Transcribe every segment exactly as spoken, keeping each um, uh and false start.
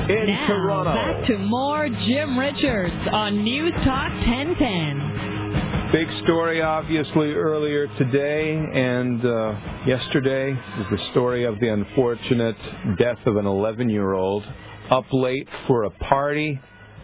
in now, Toronto. Back to more Jim Richards on News Talk ten ten. Big story, obviously, earlier today and uh, yesterday is the story of the unfortunate death of an eleven-year-old up late for a party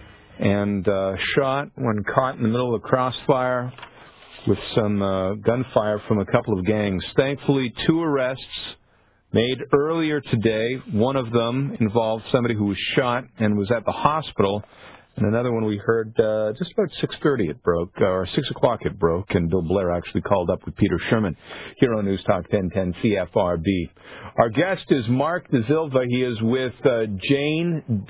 and uh, shot when caught in the middle of a crossfire with some uh, gunfire from a couple of gangs. Thankfully, two arrests made earlier today. One of them involved somebody who was shot and was at the hospital, and another one we heard uh, just about six thirty it broke, or six o'clock it broke, and Bill Blair actually called up with Peter Sherman here on News Talk ten ten C F R B. Our guest is Mark De Silva. He is with uh, Jane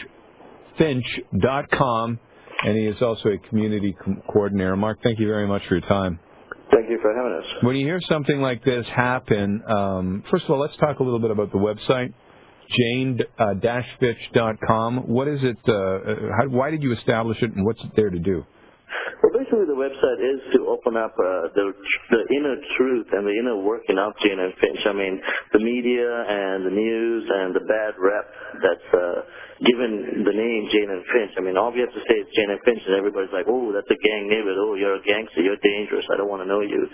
Finch dot com, and he is also a community co- coordinator. Mark, thank you very much for your time. Thank you for having us. When you hear something like this happen, um, first of all, let's talk a little bit about the website, Jane Finch dot com. What is it? Uh, how, why did you establish it, and what's it there to do? Well, basically, the website is to open up uh, the the inner truth and the inner working of Jane and Finch. I mean, the media and the news and the bad rep that's uh, given the name Jane and Finch. I mean, all we have to say is Jane and Finch, and everybody's like, "Oh, that's a gang neighborhood. Oh, you're a gangster. You're dangerous. I don't want to know you."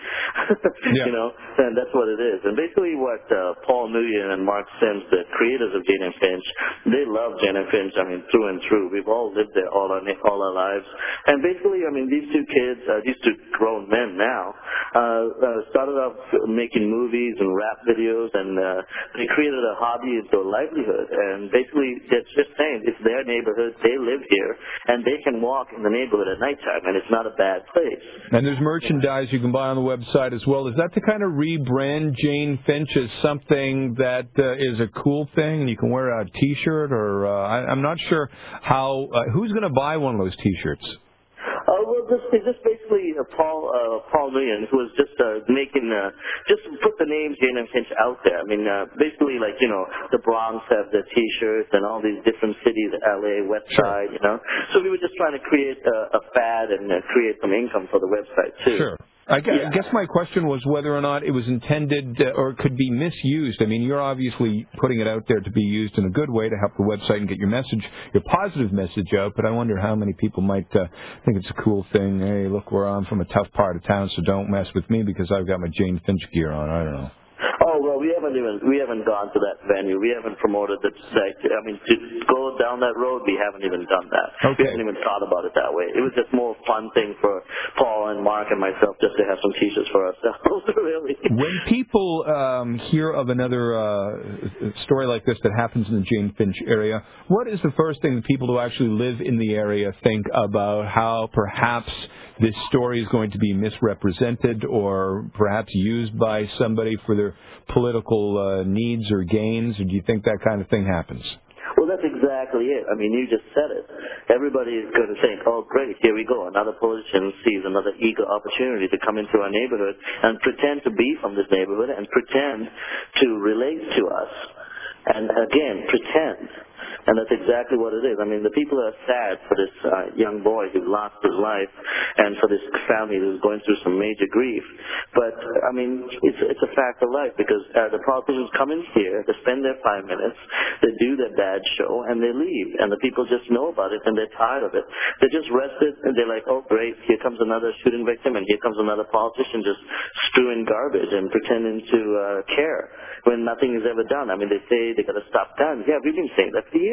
Yeah. You know, and that's what it is. And basically, what uh, Paul Nguyen and Mark Sims, the creators of Jane and Finch, they love Jane and Finch. I mean, through and through. We've all lived there all our all our lives. And basically, I mean, these two kids, uh, these two grown men now, uh, uh, started off making movies and rap videos, and uh, they created a hobby into a livelihood. And basically, it's just saying it's their neighborhood, they live here, and they can walk in the neighborhood at nighttime, and it's not a bad place. And there's merchandise you can buy on the website as well. Is that to kind of rebrand Jane Finch as something that uh, is a cool thing? You can wear a T-shirt, or uh, I, I'm not sure how. Uh, who's going to buy one of those T-shirts? Uh, well, this is just basically uh, Paul uh, Paul Nguyen, who was just uh, making, uh, just put the name Jane and Finch out there. I mean, uh, basically, like, you know, the Bronx have the T-shirts and all these different cities, L A, West Side, you know. So we were just trying to create a, a fad and uh, create some income for the website, too. Sure. I guess, Yeah. I guess my question was whether or not it was intended uh, or could be misused. I mean, you're obviously putting it out there to be used in a good way to help the website and get your message, your positive message out, but I wonder how many people might uh, think it's a cool thing. Hey, look, where I'm from a tough part of town, so don't mess with me because I've got my Jane Finch gear on. I don't know. Oh, well, we haven't even, we haven't gone to that venue. We haven't promoted the site. I mean, to go down that road, we haven't even done that. Okay. We haven't even thought about it that way. It was just more a fun thing for Paul and Mark and myself just to have some T-shirts for ourselves, really. When people um, hear of another uh, story like this that happens in the Jane Finch area, what is the first thing that people who actually live in the area think about how perhaps this story is going to be misrepresented or perhaps used by somebody for their political uh, needs or gains? Or do you think that kind of thing happens? Well, that's exactly it. I mean, you just said it. Everybody is going to think, oh, great, here we go. Another politician sees another eager opportunity to come into our neighborhood and pretend to be from this neighborhood and pretend to relate to us. And again, pretend. And that's exactly what it is. I mean, the people are sad for this uh, young boy who lost his life and for this family who's going through some major grief. But, I mean, it's it's a fact of life because uh, the politicians come in here, they spend their five minutes, they do their bad show, and they leave. And the people just know about it, and they're tired of it. They're just rested, and they're like, oh, great, here comes another shooting victim, and here comes another politician just strewing garbage and pretending to uh, care when nothing is ever done. I mean, they say they got to stop guns. Yeah, we've been saying that for years.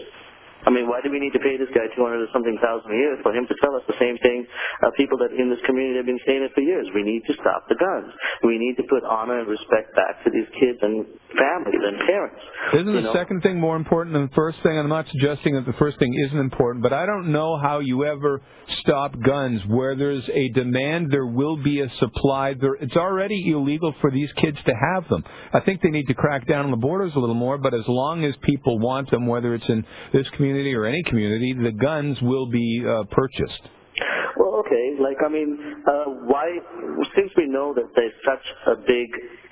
I mean, why do we need to pay this guy two hundred or something thousand a year for him to tell us the same thing? Uh, people that in this community have been saying it for years. We need to stop the guns. We need to put honor and respect back to these kids and families and parents. Isn't you the know? second thing more important than the first thing? I'm not suggesting that the first thing isn't important, but I don't know how you ever stop guns. Where there's a demand, there will be a supply. There, it's already illegal for these kids to have them. I think they need to crack down on the borders a little more, but as long as people want them, whether it's in this community or any community, the guns will be uh, purchased. Well, okay. Like, I mean, uh, why, since we know that there's such a big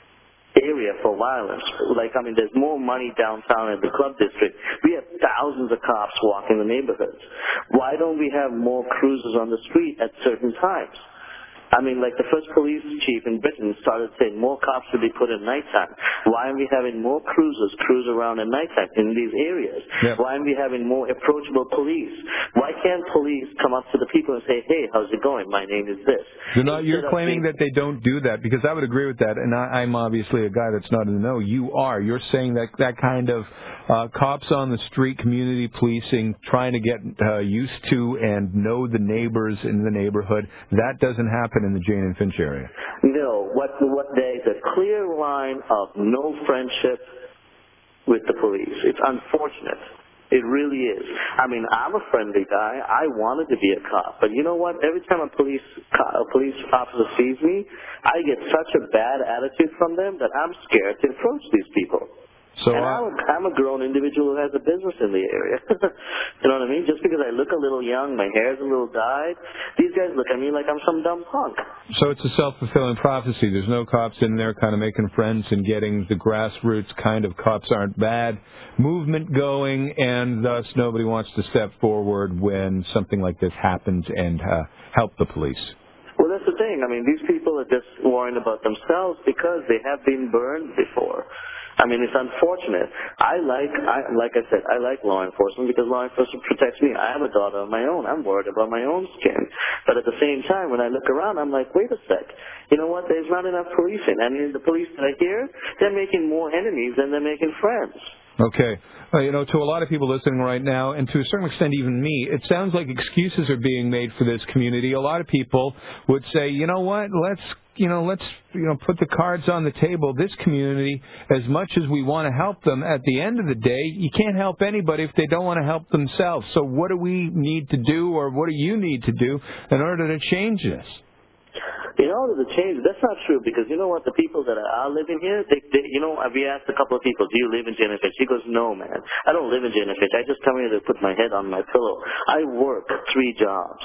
area for violence, like, I mean, there's more money downtown in the club district. We have thousands of cops walking the neighborhoods. Why don't we have more cruisers on the street at certain times? I mean, like the first police chief in Britain started saying more cops should be put in nighttime. Why aren't we having more cruisers cruise around at nighttime in these areas? Yep. Why aren't we having more approachable police? Why can't police come up to the people and say, hey, how's it going? My name is this. You're, not, you're Instead of claiming being- that they don't do that, because I would agree with that, and I, I'm obviously a guy that's not in the know. You are. You're saying that that kind of uh, cops on the street, community policing, trying to get uh, used to and know the neighbors in the neighborhood, that doesn't happen in the Jane and Finch area. No, what, what there is a clear line of no friendship with the police. It's unfortunate. It really is. I mean, I'm a friendly guy. I wanted to be a cop, but you know what? Every time a police a police officer sees me, I get such a bad attitude from them that I'm scared to approach these people. So and uh, I'm, a, I'm a grown individual who has a business in the area. You know what I mean? Just because I look a little young, my hair's a little dyed, these guys look at me like I'm some dumb punk. So it's a self-fulfilling prophecy. There's no cops in there kind of making friends and getting the grassroots kind of cops aren't bad movement going, and thus nobody wants to step forward when something like this happens and uh, help the police. Well, that's the thing. I mean, these people are just worrying about themselves because they have been burned before. I mean, it's unfortunate. I like, I, like I said, I like law enforcement because law enforcement protects me. I have a daughter of my own. I'm worried about my own skin. But at the same time, when I look around, I'm like, wait a sec. You know what? There's not enough policing. I mean, the police that are here, they're making more enemies than they're making friends. Okay. Uh, you know, to a lot of people listening right now, and to a certain extent even me, it sounds like excuses are being made for this community. A lot of people would say, you know what, let's, you know, let's, you know, put the cards on the table. This community, as much as we want to help them, at the end of the day, you can't help anybody if they don't want to help themselves. So what do we need to do, or what do you need to do in order to change this? In order to change, that's not true, because you know what, the people that are living here, they, they, you know, we asked a couple of people, do you live in Jane and Finch? He goes, no, man, I don't live in Jane and Finch. I just come here to put my head on my pillow. I work three jobs.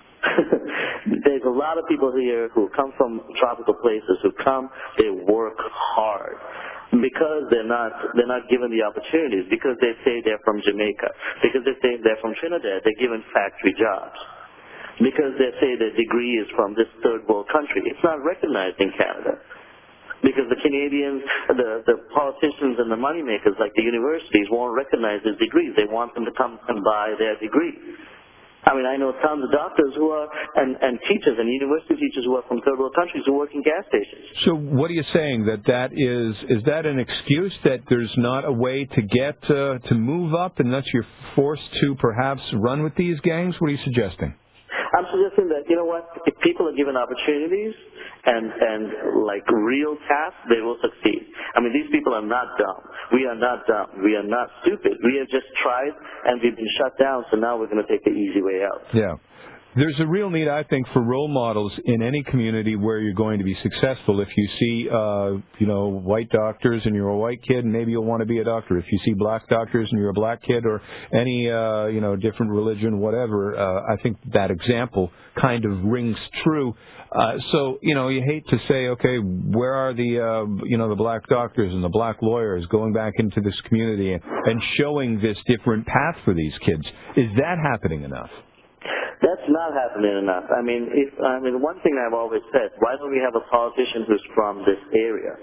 There's a lot of people here who come from tropical places, who come, they work hard. Because they're not they're not given the opportunities, because they say they're from Jamaica, because they say they're from Trinidad, they're given factory jobs. Because they say their degree is from this third world country. It's not recognized in Canada. Because the Canadians, the, the politicians and the moneymakers like the universities won't recognize their degrees. They want them to come and buy their degree. I mean, I know tons of doctors who are, and, and teachers and university teachers who are from third world countries who work in gas stations. So what are you saying, that that is, is that an excuse, that there's not a way to get, uh, to move up, and thus you're forced to perhaps run with these gangs? What are you suggesting? I'm suggesting that, you know what, if people are given opportunities and, and like real tasks, they will succeed. I mean, these people are not dumb. We are not dumb. We are not stupid. We have just tried and we've been shut down, so now we're going to take the easy way out. Yeah. There's a real need, I think, for role models in any community where you're going to be successful. If you see, uh, you know, white doctors and you're a white kid, maybe you'll want to be a doctor. If you see black doctors and you're a black kid, or any, uh, you know, different religion, whatever, uh, I think that example kind of rings true. Uh, so, you know, you hate to say, okay, where are the, uh, you know, the black doctors and the black lawyers going back into this community and, and showing this different path for these kids? Is that happening enough? That's not happening enough. I mean, if, I mean, one thing I've always said, why don't we have a politician who's from this area?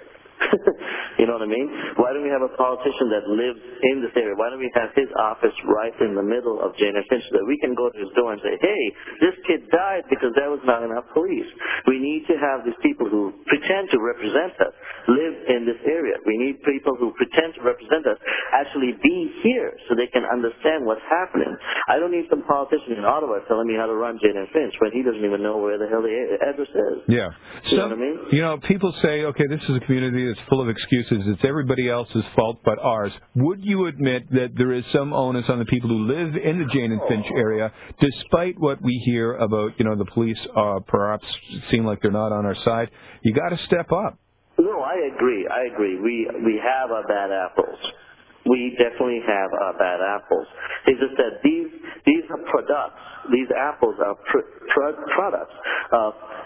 You know what I mean? Why don't we have a politician that lives in this area? Why don't we have his office right in the middle of Jane and Finch, so that we can go to his door and say, hey, this kid died because there was not enough police. We need to have these people who pretend to represent us live in this area. We need people who pretend to represent us actually be here so they can understand what's happening. I don't need some politician in Ottawa telling me how to run Jane and Finch when he doesn't even know where the hell the address is. Yeah. You so, know what I mean? You know, people say, okay, this is a community that's full of excuses. It's everybody else's fault but ours. Would you admit that there is some onus on the people who live in the Jane and Finch area, despite what we hear about, you know, the police uh, perhaps seem like they're not on our side? You got to step up. No, I agree. I agree. We we have our bad apples. We definitely have our bad apples. It's just that these these are products. These apples are pr- pr- products of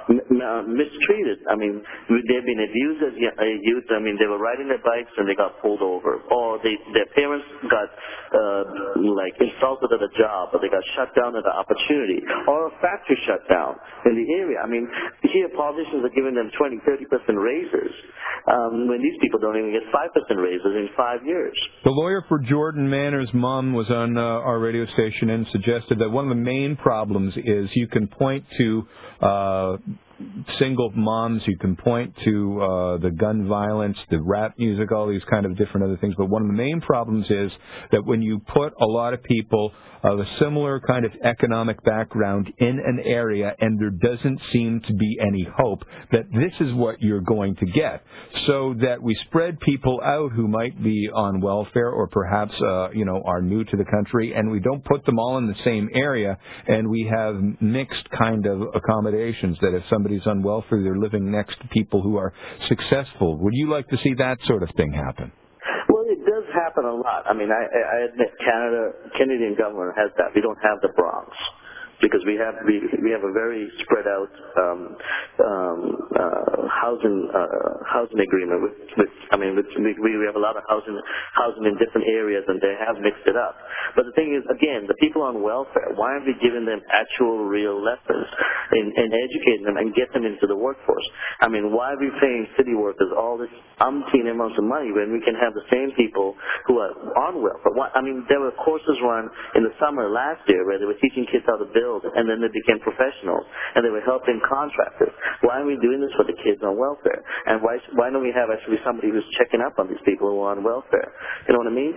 m- uh, mistreated. I mean, they've been abused as y- uh, youth. I mean, they were riding their bikes and they got pulled over, or they, their parents got uh, like insulted at a job, or they got shut down at an opportunity, or a factory shut down in the area. I mean, here politicians are giving them twenty, thirty percent raises um, when these people don't even get five percent raises in five years. The lawyer for Jordan Manor's mom was on uh, our radio station and suggested that one of the main problems is you can point to uh, single moms, you can point to uh, the gun violence, the rap music, all these kind of different other things. But one of the main problems is that when you put a lot of people of a similar kind of economic background in an area and there doesn't seem to be any hope, that this is what you're going to get. So that we spread people out who might be on welfare or perhaps, uh, you know, are new to the country, and we don't put them all in the same area, and we have mixed kind of accommodations that if somebody's on welfare, they're living next to people who are successful. Would you like to see that sort of thing happen? Well, it does happen a lot. I mean, I, I admit Canada, Canadian government has that. We don't have the Bronx because we have we, we have a very spread out um, um, uh, housing uh, housing agreement with, with I mean with, we we have a lot of housing housing in different areas and they have mixed it up. But the thing is, again, the people on welfare, why aren't we giving them actual real lessons and, and educating them and get them into the workforce? I mean, why are we paying city workers all this umpteen amounts of money when we can have the same people who are on welfare? Why, I mean, there were courses run in the summer last year where they were teaching kids how to build, and then they became professionals, and they were helping contractors. Why are we doing this for the kids on welfare? And why why don't we have actually somebody who's checking up on these people who are on welfare? You know what I mean?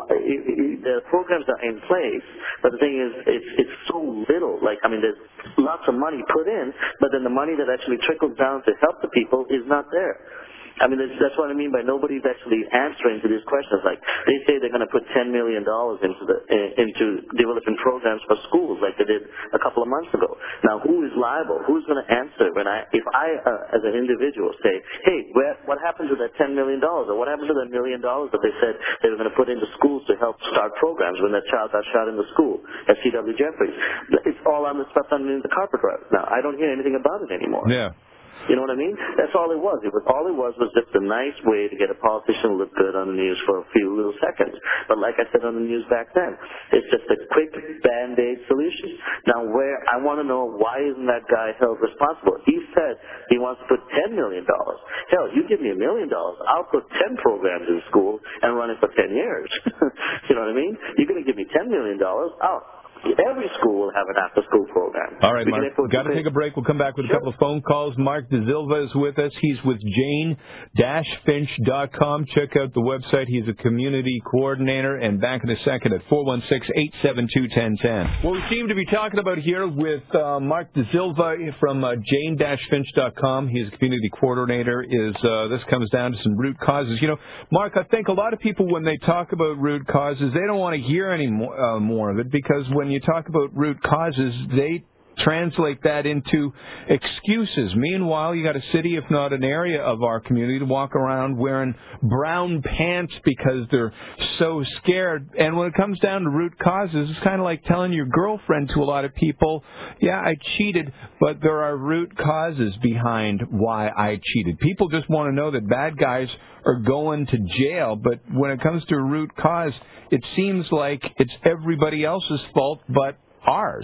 The programs are in place, but the thing is, it's it's so little. Like, I mean, there's lots of money put in, but then the money that actually trickles down to help the people is not there. I mean, that's, that's what I mean by nobody's actually answering to these questions. Like, they say they're going to put ten million dollars into the into developing programs for schools, like they did a couple of months ago. Now, who is liable? Who's going to answer when I, if I, uh, as an individual, say, hey, where, what happened to that ten million dollars, or what happened to that million dollars that they said they were going to put into schools to help start programs when that child got shot in the school at C W Jeffries? It's all on the stuff underneath the carpet right now. I don't hear anything about it anymore. Yeah. You know what I mean? That's all it was. It was all it was was just a nice way to get a politician to look good on the news for a few little seconds. But like I said on the news back then, it's just a quick band-aid solution. Now, where I want to know, why isn't that guy held responsible? He said he wants to put ten million dollars. Hell, you give me a million dollars, I'll put ten programs in school and run it for ten years. You know what I mean? You're going to give me ten million dollars, I'll every school will have an after-school program. All right, Mark, got to take a break. We'll come back with a couple of phone calls. Mark DeSilva is with us. He's with Jane Finch dot com. Check out the website. He's a community coordinator. And back in a second at four one six, eight seven two, one zero one zero. What we seem to be talking about here with uh, Mark DeSilva from uh, Jane Finch dot com. He's a community coordinator. Is uh, this comes down to some root causes. You know, Mark, I think a lot of people, when they talk about root causes, they don't want to hear any more, uh, more of it, because when you talk about root causes, they translate that into excuses. Meanwhile, you got a city, if not an area of our community, to walk around wearing brown pants because they're so scared. And when it comes down to root causes, it's kind of like telling your girlfriend to a lot of people, yeah, I cheated, but there are root causes behind why I cheated. People just want to know that bad guys are going to jail, but when it comes to a root cause, it seems like it's everybody else's fault but ours.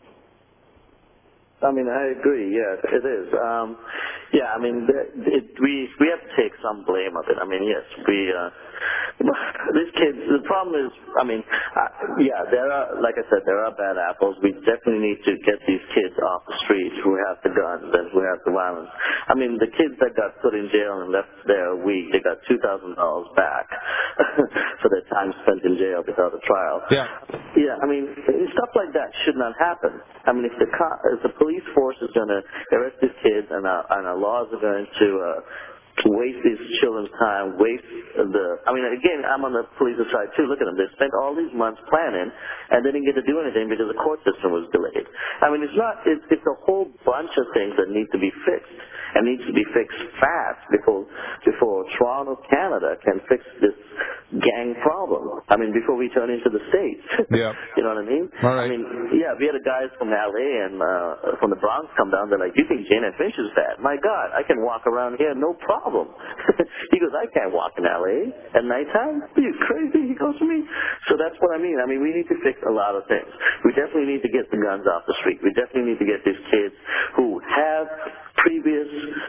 I mean, I agree. Yes, it is. Um, yeah, I mean, it, it, we we have to take some blame of it. I mean, yes, we. Uh, these kids. The problem is, I mean, uh, yeah, there are, like I said, there are bad apples. We definitely need to get these kids off the streets who have the guns and who have the violence. I mean, the kids that got put in jail and left there a week, they got two thousand dollars back for their time spent in jail without a trial. Yeah. Yeah. I mean, stuff like that should not happen. I mean, if the co- if the police force is going to arrest these kids and our, and our laws are going to uh, waste these children's time, waste the, I mean, again, I'm on the police side too. Look at them. They spent all these months planning and they didn't get to do anything because the court system was delayed. I mean, it's not, it's, it's a whole bunch of things that need to be fixed and needs to be fixed fast before, before Toronto, Canada can fix this gang problem. I mean, before we turn into the States. Yeah. You know what I mean? All right. I mean, yeah, we had a guys from L A and uh, from the Bronx come down. They're like, you think Jane and Finch is bad? My God, I can walk around here, no problem. He goes, I can't walk in L A at nighttime. Are you crazy? He goes to me. So that's what I mean. I mean, we need to fix a lot of things. We definitely need to get the guns off the street. We definitely need to get these kids who have previous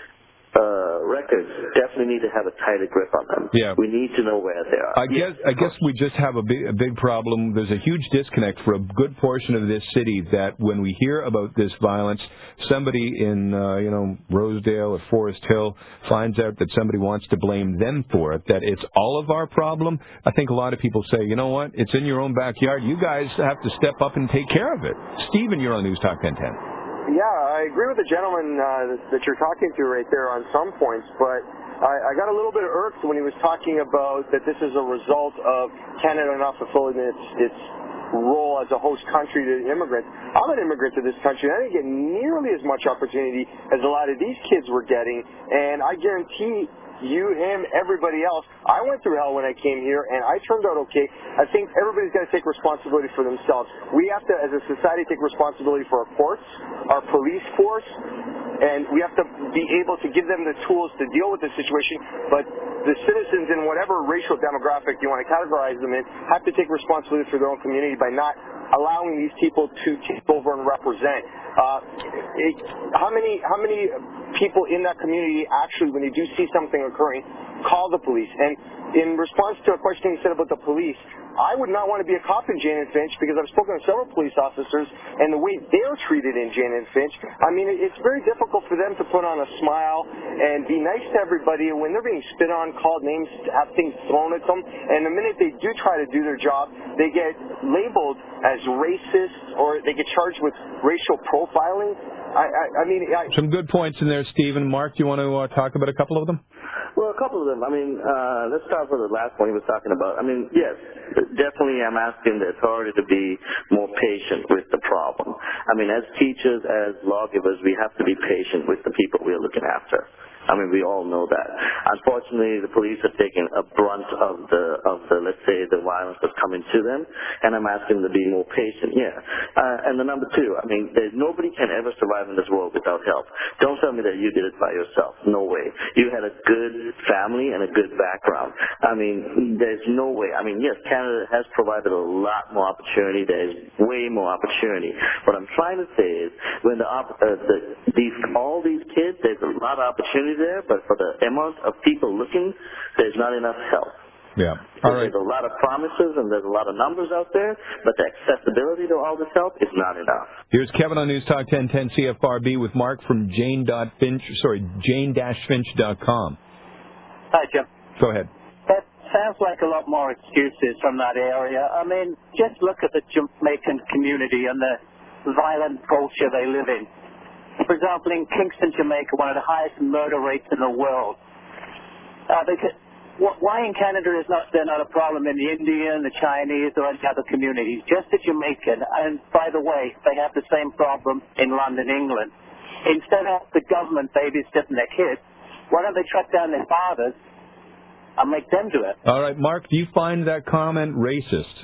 uh, records, definitely need to have a tighter grip on them. Yeah. We need to know where they are. I guess I guess we just have a big, a big problem. There's a huge disconnect for a good portion of this city that when we hear about this violence, somebody in, uh, you know, Rosedale or Forest Hill finds out that somebody wants to blame them for it, that it's all of our problem. I think a lot of people say, you know what, it's in your own backyard. You guys have to step up and take care of it. Stephen, you're on News Talk ten ten. Yeah, I agree with the gentleman uh, that you're talking to right there on some points, but I, I got a little bit irked when he was talking about that this is a result of Canada not fulfilling its, its role as a host country to immigrants. I'm an immigrant to this country, and I didn't get nearly as much opportunity as a lot of these kids were getting, and I guarantee you, him, everybody else, I went through hell when I came here, and I turned out okay. I think everybody's got to take responsibility for themselves. We have to, as a society, take responsibility for our courts, our police force, and we have to be able to give them the tools to deal with the situation. But the citizens in whatever racial demographic you want to categorize them in have to take responsibility for their own community by not allowing these people to take over and represent. Uh, it, how many how many people in that community actually, when they do see something occurring, call the police? And in response to a question you said about the police, I would not want to be a cop in Jane and Finch because I've spoken to several police officers, and the way they're treated in Jane and Finch, I mean, it's very difficult for them to put on a smile and be nice to everybody. When they're being spit on, called names, have things thrown at them, and the minute they do try to do their job, they get labeled as racist or they get charged with racial profiling. I, I, I mean, I, some good points in there, Stephen. Mark, do you want to uh, talk about a couple of them? Well, a couple of them. I mean, uh, let's start with the last one he was talking about. I mean, yes, definitely I'm asking the authority to be more patient with the problem. I mean, as teachers, as lawgivers, we have to be patient with the people we're looking after. I mean, we all know that. Unfortunately, the police are taking a brunt of the, of the, let's say, the violence that's coming to them, and I'm asking them to be more patient, yeah. Uh, and the number two, I mean, there's, nobody can ever survive in this world without help. Don't tell me that you did it by yourself. No way. You had a good family and a good background. I mean, there's no way. I mean, yes, Canada has provided a lot more opportunity. There's way more opportunity. What I'm trying to say is, when the, op- uh, the these all these kids, there's a lot of opportunity there, but for the amount of people looking, there's not enough help. Yeah. All right. There's a lot of promises and there's a lot of numbers out there, but the accessibility to all this help is not enough. Here's Kevin on News Talk ten ten C F R B with Mark from Jane Finch, sorry, Jane Finch dot com. Hi, Jim. Go ahead. That sounds like a lot more excuses from that area. I mean, just look at the Jamaican community and the violent culture they live in. For example, in Kingston, Jamaica, one of the highest murder rates in the world. Uh, because, why in Canada is not there not a problem in the Indian, the Chinese, or any other communities? Just the Jamaican. And by the way, they have the same problem in London, England. Instead of the government babysitting their kids, why don't they track down their fathers and make them do it? All right, Mark, do you find that comment racist?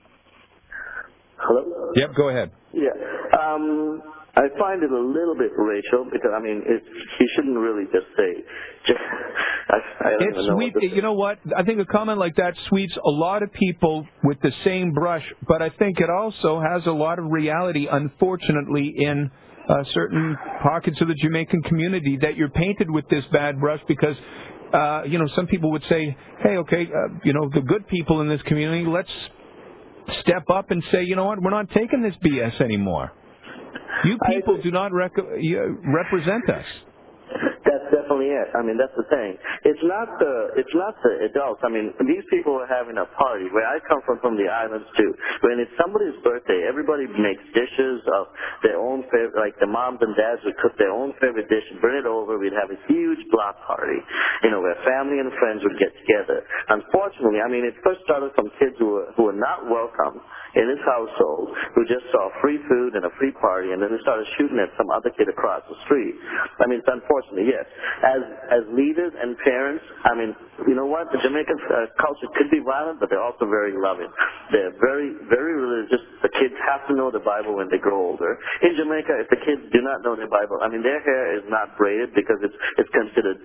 Hello? Yep, go ahead. Yeah. Um, I find it a little bit racial because, I mean, it, he shouldn't really just say, just, I, I don't it's even know sweet. what to You know what? I think a comment like that sweeps a lot of people with the same brush, but I think it also has a lot of reality, unfortunately, in uh, certain pockets of the Jamaican community that you're painted with this bad brush because, uh, you know, some people would say, hey, okay, uh, you know, the good people in this community, let's step up and say, you know what, we're not taking this B S anymore. You people do not rec- represent us. That's definitely it. I mean, that's the thing. It's not the it's not the adults. I mean, these people are having a party. Where I come from, from the islands too. When it's somebody's birthday, everybody makes dishes of their own favorite. Like the moms and dads would cook their own favorite dish and bring it over. We'd have a huge block party, you know, where family and friends would get together. Unfortunately, I mean, it first started from kids who were who were not welcome in his household, who just saw free food and a free party, and then they started shooting at some other kid across the street. I mean, it's unfortunate, yes. As as leaders and parents, I mean, you know what? The Jamaican uh, culture could be violent, but they're also very loving. They're very, very religious. The kids have to know the Bible when they grow older. In Jamaica, if the kids do not know the Bible, I mean, their hair is not braided because it's it's considered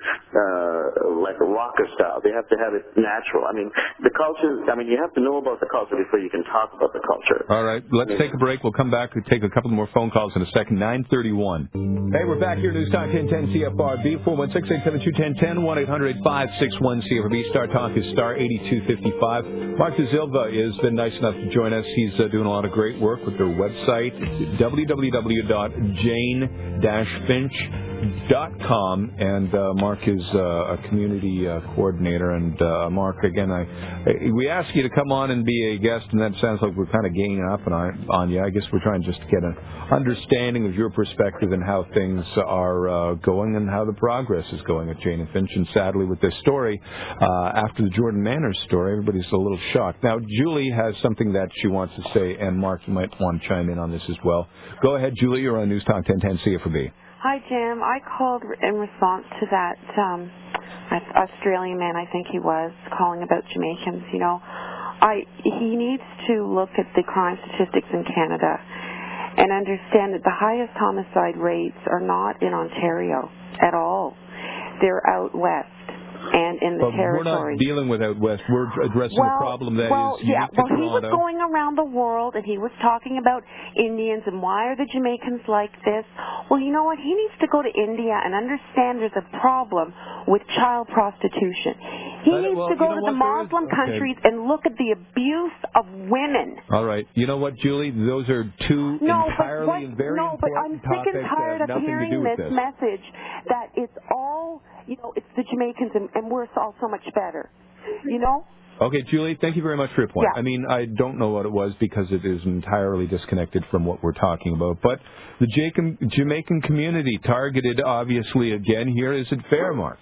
uh, like a rocker style. They have to have it natural. I mean, the culture, I mean, you have to know about the culture before you can talk about the culture. All right, let's take a break. We'll come back and take a couple more phone calls in a second. nine thirty-one. Hey, we're back here, News Talk ten ten C F R B, four one six, eight seven two, one zero one zero, one eight hundred, five six one, C F R B. Star Talk is star eighty-two fifty-five. Mark De Silva has been nice enough to join us. He's uh, doing a lot of great work with their website, w w w dot jane dash finch dot com, and uh, Mark is uh, a community uh, coordinator. And uh, Mark, again, I, I we asked you to come on and be a guest, and that sounds like we're kind of ganging up on, on you. I guess we're trying just to get an understanding of your perspective and how things are uh, going and how the progress is going at Jane and Finch. And sadly, with this story, uh, after the Jordan Manners story, everybody's a little shocked. Now, Julie has something that she wants to say, and Mark, you might want to chime in on this as well. Go ahead, Julie. You're on News Talk ten ten C F R B. Hi, Jim. I called in response to that um, Australian man, I think he was, calling about Jamaicans. You know, I he needs to look at the crime statistics in Canada and understand that the highest homicide rates are not in Ontario at all. They're out west and in the but territory. We're not dealing with out west. We're addressing well, a problem that well, is unique yeah. to Well, Toronto. he was going around the world, and he was talking about Indians and why are the Jamaicans like this. Well, you know what? He needs to go to India and understand there's a problem with child prostitution. He But, needs well, to go you know to the what? Muslim Okay. countries and look at the abuse of women. All right. You know what, Julie? Those are two No, entirely but what, and very no, but I'm important sick and topics that tired have of nothing to hearing do with this, this. message that it's all, you know, it's the Jamaicans and, and we're all so much better. You know? Okay, Julie, thank you very much for your point. Yeah. I mean, I don't know what it was because it is entirely disconnected from what we're talking about. But the Jamaican, Jamaican community targeted, obviously, again here. Is it fair, Mark?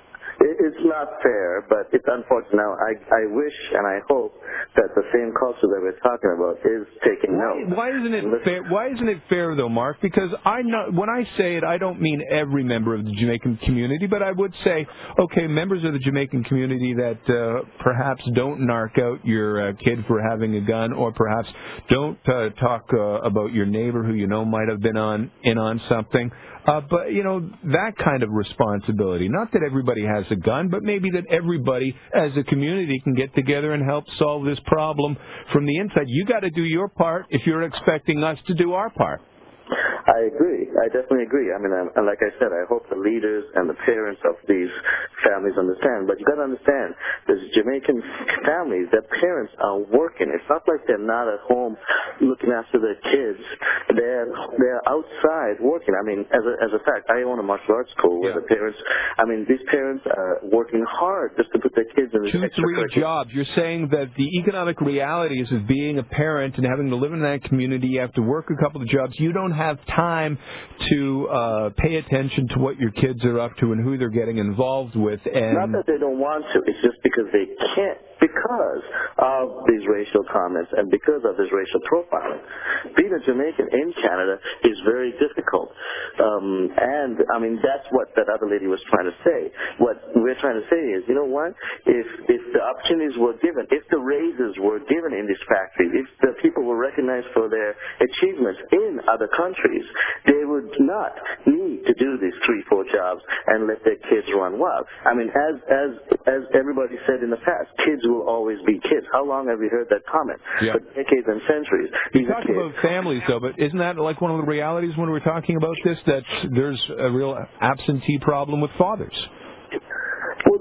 It's not fair, but it's unfortunate. Now, I, I wish and I hope that the same culture that we're talking about is taking Why, note. why isn't it fair? Why isn't it fair though, Mark? Because I know when I say it, I don't mean every member of the Jamaican community, but I would say, okay, members of the Jamaican community that uh, perhaps don't narc out your uh, kid for having a gun, or perhaps don't uh, talk uh, about your neighbor who you know might have been on in on something. Uh, but, you know, that kind of responsibility. Not that everybody has a gun, but maybe that everybody as a community can get together and help solve this problem from the inside. You got to do your part if you're expecting us to do our part. I agree. I definitely agree. I mean, I'm, and like I said, I hope the leaders and the parents of these families understand. But you got to understand, there's Jamaican families, their parents are working. It's not like they're not at home looking after their kids. They're they're outside working. I mean, as a as a fact, I own a martial arts school where Yeah. the parents. I mean, these parents are working hard just to put their kids in this Two, three jobs. You're saying that the economic realities of being a parent and having to live in that community, you have to work a couple of jobs. You don't have time to uh, pay attention to what your kids are up to and who they're getting involved with. And not that they don't want to, it's just because they can't, because of these racial comments and because of this racial profiling. Being a Jamaican in Canada is very difficult. Um, and, I mean, that's what that other lady was trying to say. What we're trying to say is, you know what, if, if the opportunities were given, if the raises were given in these factories, if the people were recognized for their achievements in other countries, they would not need to do these three, four jobs and let their kids run wild. I mean, as as as everybody said in the past, kids will always be kids. How long have we heard that comment? Yeah. For decades and centuries. You talk about families, though, but isn't that like one of the realities when we're talking about this, that there's a real absentee problem with fathers? Well, that,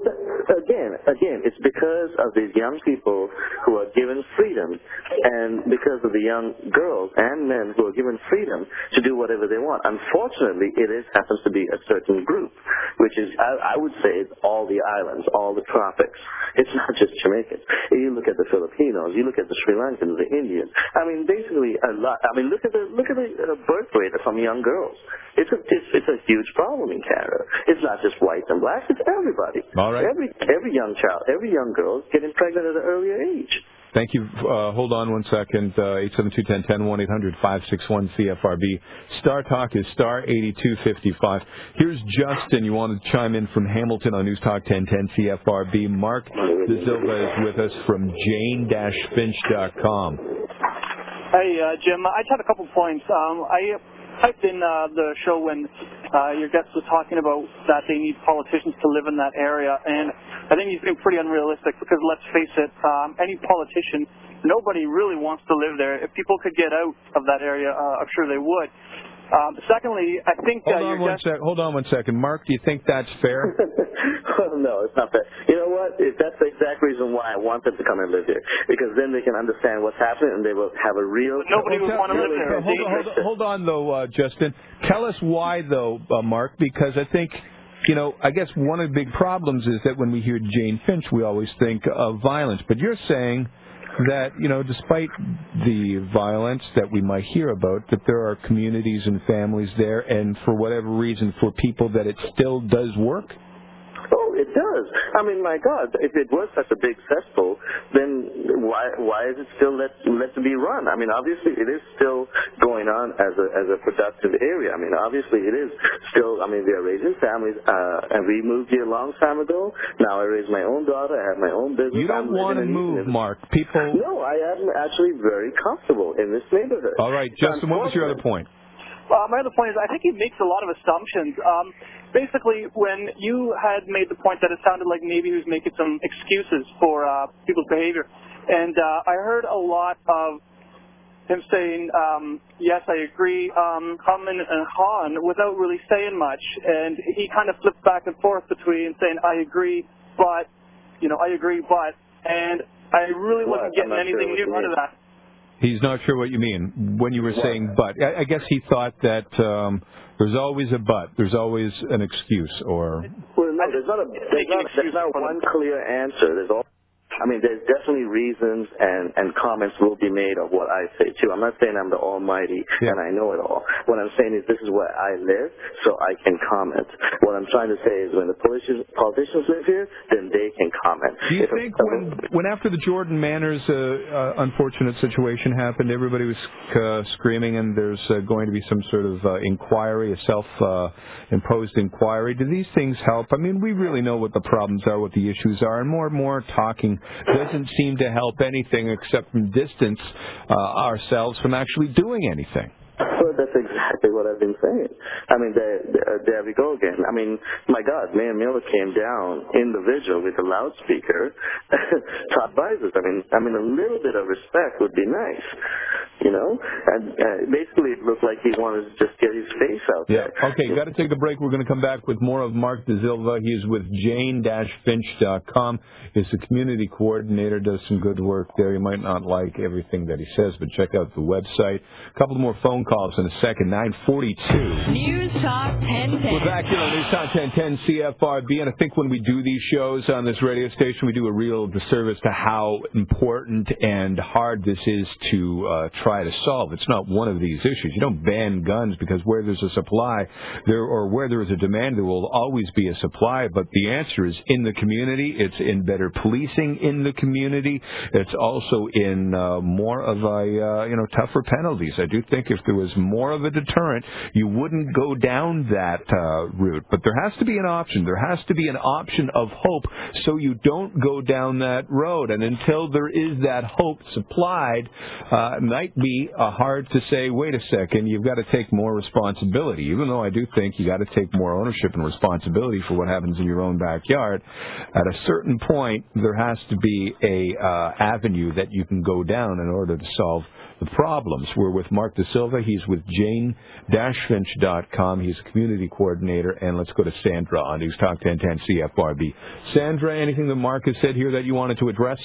again, again, it's because of these young people who are given freedom, and because of the young girls and men who are given freedom to do whatever they want. Unfortunately, it is happens to be a certain group, which is, I, I would say, it's all the islands, all the tropics. It's not just Jamaicans. You look at the Filipinos, you look at the Sri Lankans, the Indians. I mean, basically a lot. I mean, look at the look at the uh, birth rate of some young girls. It's a it's, it's a huge problem in Canada. It's not just whites and blacks. It's everybody. All right. Every every young child, every young girl is getting pregnant at an earlier age. Thank you. Uh, hold on one second. Uh, eight seven two, one zero one zero, one eight hundred, five six one, C F R B. Star Talk is star eighty-two fifty-five. Here's Justin. You want to chime in from Hamilton on News Talk ten ten C F R B. Mark De Silva is with us from Jane Finch dot com. Hey, uh, Jim. I just had a couple points. Um, I typed in uh, the show when uh, your guest was talking about that they need politicians to live in that area, and I think he's being pretty unrealistic because, let's face it, um, any politician, nobody really wants to live there. If people could get out of that area, uh, I'm sure they would. Um, secondly, I think hold uh, on your one guest... sec. Hold on one second, Mark. Do you think that's fair? Well, no, it's not fair. You know what? If that's the exact reason why I want them to come and live here, because then they can understand what's happening and they will have a real. But nobody would want to live there. Hold on, hold on, hold on though, uh, Justin. Tell us why, though, uh, Mark, because I think. You know, I guess one of the big problems is that when we hear Jane Finch, we always think of violence. But you're saying that, you know, despite the violence that we might hear about, that there are communities and families there, and for whatever reason, for people that it still does work? Oh, it does. I mean, my God, if it was such a big cesspool, then why why is it still let let to be run? I mean, obviously it is still going on as a as a productive area. I mean, obviously it is still. I mean, we are raising families, uh, and we moved here a long time ago. Now I raise my own daughter. I have my own business. You don't I'm want to move, Mark. People. No, I am actually very comfortable in this neighborhood. All right, Justin. What was your other point? Uh, my other point is I think he makes a lot of assumptions. Um, basically, when you had made the point that it sounded like maybe he was making some excuses for uh, people's behavior, and uh, I heard a lot of him saying, um, yes, I agree, um, Haman and Han, without really saying much. And he kind of flipped back and forth between saying, I agree, but, you know, I agree, but, and I really wasn't getting anything new out of that. He's not sure what you mean when you were saying but. I, I guess he thought that um, there's always a but. There's always an excuse or... Well, no, there's not, a, there's not, there's not one clear answer. There's all... I mean, there's definitely reasons and, and comments will be made of what I say, too. I'm not saying I'm the almighty yeah. and I know it all. What I'm saying is this is where I live, so I can comment. What I'm trying to say is when the politicians, politicians live here, then they can comment. Do you if think when, when after the Jordan Manners uh, uh, unfortunate situation happened, everybody was uh, screaming and there's uh, going to be some sort of uh, inquiry, a self-imposed uh, inquiry, do these things help? I mean, we really know what the problems are, what the issues are, and more and more talking doesn't seem to help anything except from distance uh, ourselves from actually doing anything. Well, that's exactly what I've been saying. I mean, there, there, there we go again. I mean, my God, Mayor Miller came down in the vigil with a loudspeaker to advisors. I mean, I mean, a little bit of respect would be nice, you know? And uh, basically, it looked like he wanted to just get his face out yeah. there. Okay, got to take a break. We're going to come back with more of Mark De Silva. He is with Jane Finch dot com. He's the community coordinator, does some good work there. You might not like everything that he says, but check out the website. A couple more phone calls in a second. nine forty-two. News Talk ten ten. We're back here on News Talk ten ten C F R B, and I think when we do these shows on this radio station, we do a real disservice to how important and hard this is to uh, try to solve. It's not one of these issues. You don't ban guns because where there's a supply, there or where there is a demand, there will always be a supply. But the answer is in the community. It's in better policing in the community. It's also in uh, more of a uh, you know tougher penalties. I do think if there was more of a deterrent, you wouldn't go down that uh, route. But there has to be an option. There has to be an option of hope so you don't go down that road. And until there is that hope supplied, uh, it might be uh, hard to say, wait a second, you've got to take more responsibility. Even though I do think you got to take more ownership and responsibility for what happens in your own backyard, at a certain point, there has to be a uh, avenue that you can go down in order to solve the problems. We're with Mark De Silva. He's with Jane Finch dot com. He's a community coordinator. And let's go to Sandra on News Talk ten ten C F R B. Sandra, anything that Mark has said here that you wanted to address?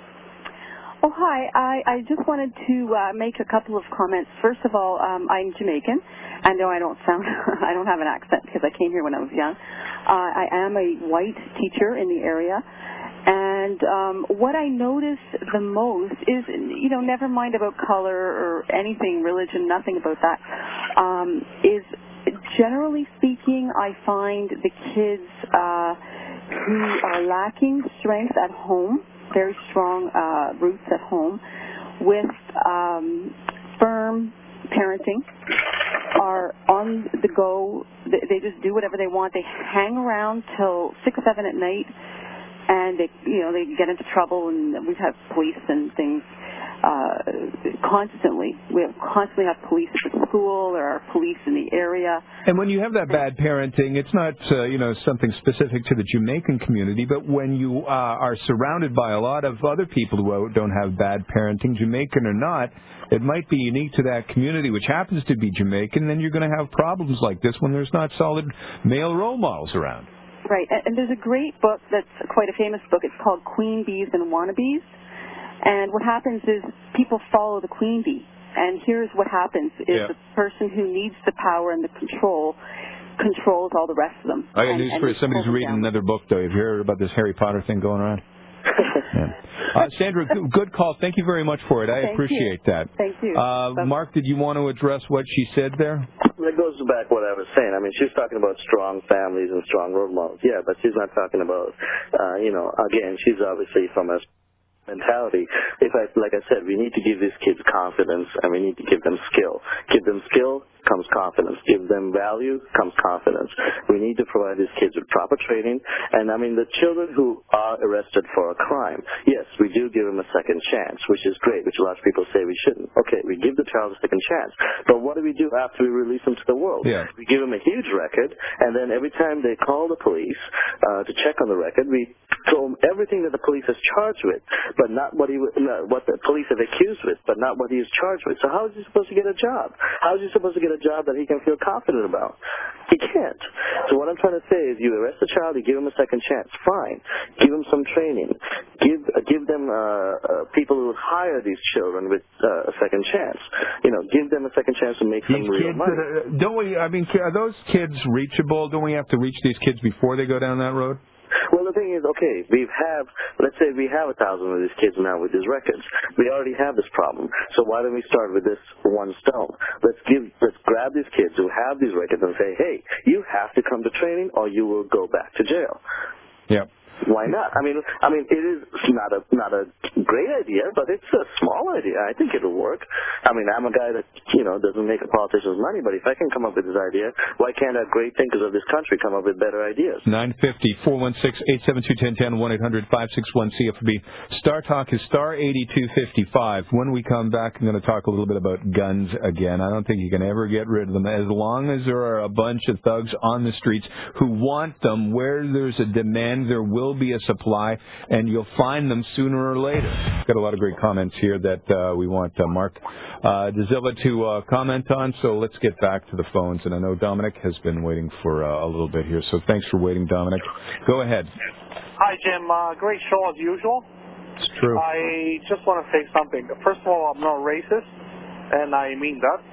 Oh, hi. I, I just wanted to uh, make a couple of comments. First of all, um, I'm Jamaican. I know I don't sound, I don't have an accent because I came here when I was young. Uh, I am a white teacher in the area. And um, what I notice the most is, you know, never mind about color or anything, religion, nothing about that, um, is generally speaking, I find the kids uh, who are lacking strength at home, very strong uh, roots at home, with um, firm parenting, are on the go. They just do whatever they want. They hang around till six, seven at night, and they, you know, they get into trouble. And we've had police and things uh, constantly. We have constantly have police at the school, or our police in the area. And when you have that bad parenting, it's not uh, you know something specific to the Jamaican community, but when you uh, are surrounded by a lot of other people who don't have bad parenting, Jamaican or not, it might be unique to that community, which happens to be Jamaican. Then you're going to have problems like this when there's not solid male role models around. Right, and there's a great book that's quite a famous book. It's called Queen Bees and Wannabes. And what happens is people follow the queen bee. And here's what happens is yeah. the person who needs the power and the control controls all the rest of them. I got and, news and for you. Somebody's reading down. another book, though. Have you heard about this Harry Potter thing going around? yeah. uh, Sandra, good, good call. Thank you very much for it. I Thank appreciate you. that. Thank you. Uh, Mark, did you want to address what she said there? That goes back what I was saying. I mean, she's talking about strong families and strong role models. Yeah, but she's not talking about, uh, you know, again, she's obviously from a mentality. If I, like I said, we need to give these kids confidence, and we need to give them skill. Give them skill comes confidence. Give them value comes confidence. We need to provide these kids with proper training. And, I mean, the children who are arrested for a crime, yes, we do give them a second chance, which is great, which a lot of people say we shouldn't. Okay, we give the child a second chance. But what do we do after we release them to the world? Yeah. We give them a huge record, and then every time they call the police uh, to check on the record, we show them everything that the police has charged with, but not what he no, what the police have accused with, but not what he is charged with. So how is he supposed to get a job? How is he supposed to get a job that he can feel confident about? He can't. So what I'm trying to say is, you arrest a child, you give him a second chance. Fine. Give him some training. Give uh, give them uh, uh, people who hire these children with uh, a second chance. You know, give them a second chance to make These some real kids, money. uh, don't we? I mean, are those kids reachable? Don't we have to reach these kids before they go down that road? Well, the thing is, okay, we have, let's say we have a thousand of these kids now with these records. We already have this problem. So why don't we start with this one stone? Let's give, let's grab these kids who have these records and say, hey, you have to come to training or you will go back to jail. Yeah. Why not? I mean, I mean, it is not a not a great idea, but it's a small idea. I think it'll work. I mean, I'm a guy that, you know, doesn't make a politician's money, but if I can come up with this idea, why can't our great thinkers of this country come up with better ideas? nine fifty, four one six, eight seven two, one zero one zero, one eight hundred, five six one, C F B. Star Talk is star eighty-two fifty-five. When we come back, I'm going to talk a little bit about guns again. I don't think you can ever get rid of them. As long as there are a bunch of thugs on the streets who want them, where there's a demand, there will be a supply, and you'll find them sooner or later. Got a lot of great comments here that uh, we want uh, Mark uh, De Silva to uh, comment on, so let's get back to the phones. And I know Dominic has been waiting for uh, a little bit here, so thanks for waiting, Dominic. Go ahead. Hi, Jim. Uh, great show as usual. It's true. I just want to say something. First of all, I'm not racist, and I mean that.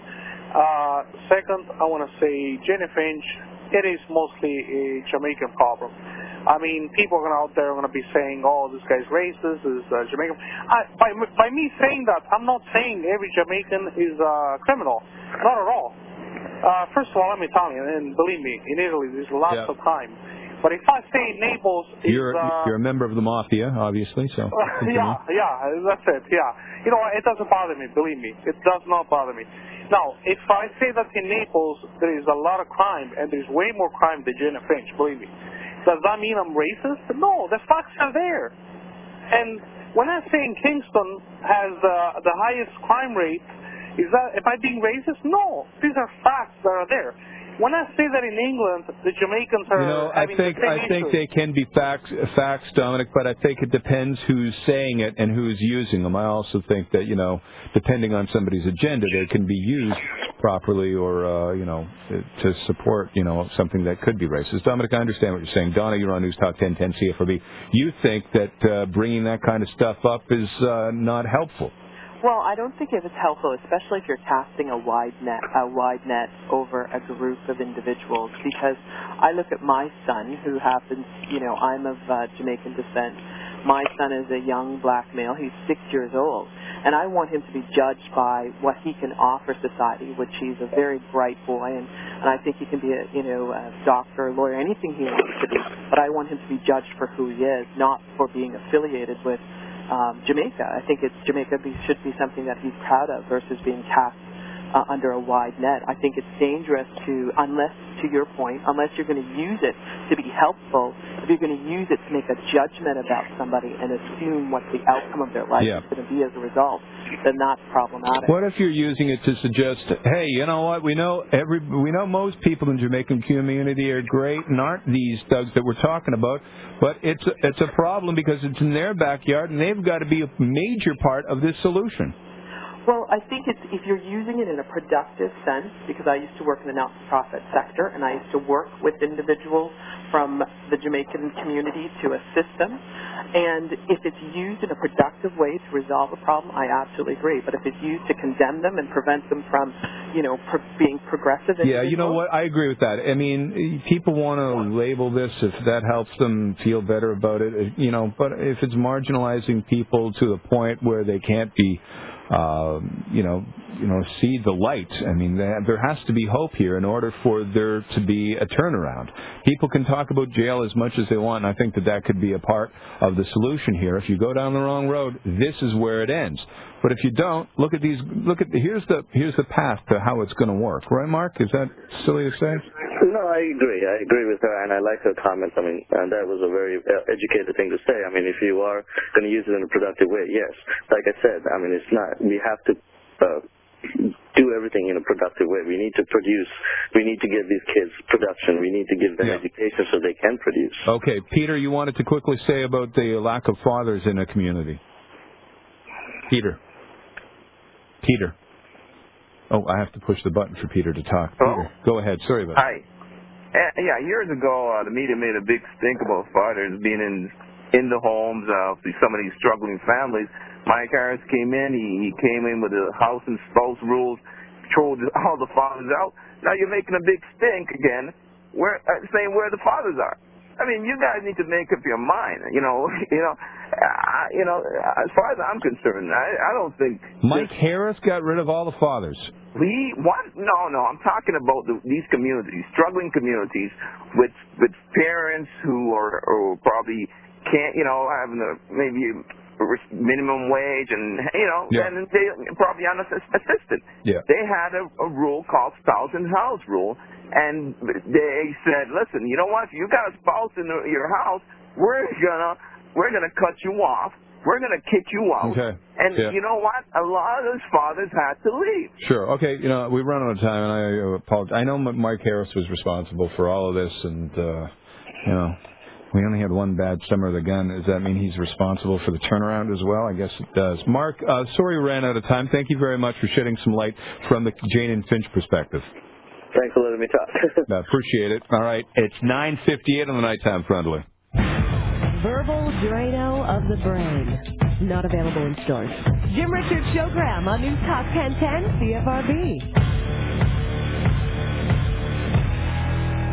Uh, second, I want to say Jenny Finch, it is mostly a Jamaican problem. I mean, people are out there are going to be saying, oh, this guy's racist, this is uh, Jamaican. I, by, by me saying that, I'm not saying every Jamaican is a uh, criminal. Not at all. Uh, first of all, I'm Italian, and believe me, in Italy there's lots yeah. of crime. But if I say Naples is... You're, uh, you're a member of the mafia, obviously, so... yeah, yeah, that's it, yeah. You know, it doesn't bother me, believe me. It does not bother me. Now, if I say that in Naples there is a lot of crime, and there's way more crime than Jenny Finch, believe me, does that mean I'm racist? No, the facts are there. And when I say Kingston has uh, the highest crime rate, is that, am I being racist? No, these are facts that are there. when I say that in England, the Jamaicans are You know, I having think the same I think issue. they can be facts, facts, Dominic, but I think it depends who's saying it and who's using them. I also think that, you know, depending on somebody's agenda, they can be used properly or, uh, you know, to support, you know, something that could be racist. Dominic, I understand what you're saying. Donna, you're on News Talk ten ten C F R B. You think that uh, bringing that kind of stuff up is uh, not helpful. Well, I don't think it is helpful, especially if you're casting a wide net, a wide net over a group of individuals. Because I look at my son, who happens, you know, I'm of uh, Jamaican descent. My son is a young black male. He's six years old, and I want him to be judged by what he can offer society, which he's a very bright boy, and, and I think he can be a, you know, a doctor, a lawyer, anything he wants to be. But I want him to be judged for who he is, not for being affiliated with Um, Jamaica. I think it's Jamaica be, should be something that he's proud of versus being cast uh, under a wide net. I think it's dangerous to, unless, to your point, unless you're going to use it to be helpful, if you're going to use it to make a judgment about somebody and assume what the outcome of their life Yeah. is going to be as a result, then that's problematic. What if you're using it to suggest, hey, you know what? We know every we know most people in the Jamaican community are great and aren't these thugs that we're talking about, but it's a, it's a problem because it's in their backyard and they've got to be a major part of this solution. Well, I think it's, if you're using it in a productive sense, because I used to work in the not-for-profit sector, and I used to work with individuals from the Jamaican community to assist them, and if it's used in a productive way to resolve a problem, I absolutely agree. But if it's used to condemn them and prevent them from, you know, pro- being progressive Yeah, you know what? I agree with that. I mean, people want to label this if that helps them feel better about it, you know, but if it's marginalizing people to the point where they can't be Uh, you know, you know, see the light. I mean, there has to be hope here in order for there to be a turnaround. People can talk about jail as much as they want, and I think that that could be a part of the solution here. If you go down the wrong road, this is where it ends. But if you don't, look at these. Look at the, here's the here's the path to how it's going to work. Right, Mark? Is that silly to say? No, I agree. I agree with her, and I like her comments. I mean, and that was a very uh, educated thing to say. I mean, if you are going to use it in a productive way, yes. Like I said, I mean, it's not. We have to uh, do everything in a productive way. We need to produce. We need to give these kids production. We need to give them Yeah. education so they can produce. Okay, Peter, you wanted to quickly say about the lack of fathers in a community. Peter. Peter. Oh, I have to push the button for Peter to talk. Peter, go ahead. Sorry about that. Hi. Uh, yeah, years ago, uh, the media made a big stink about fathers being in in the homes of some of these struggling families. Mike Harris came in. He, he came in with the house and spouse rules, throw all the fathers out. Now you're making a big stink again, where uh, saying where the fathers are. I mean, you guys need to make up your mind. You know, you know, I, you know. As far as I'm concerned, I, I don't think Mike Harris got rid of all the fathers. We what? No, no. I'm talking about the, these communities, struggling communities, with with parents who are or probably can't, you know, having a maybe minimum wage, and you know, Yeah. and they probably unassisted. Yeah. They had a, a rule called spouse and house rule, and they said, listen, you know what? If you got a spouse in the, your house, we're gonna we're gonna cut you off. We're going to kick you out. Okay. And Yeah. you know what? A lot of those fathers had to leave. Sure. Okay. You know, we've run out of time, and I apologize. I know Mike Harris was responsible for all of this, and uh, you know, we only had one bad summer of the gun. Does that mean he's responsible for the turnaround as well? I guess it does. Mark, uh, sorry we ran out of time. Thank you very much for shedding some light from the Jane and Finch perspective. Thanks for letting me talk. I appreciate it. All right. It's nine fifty-eight on the Nighttime Friendly. Verbal Drano of the Brain. Not available in stores. Jim Richards Showgram on News Talk ten ten C F R B.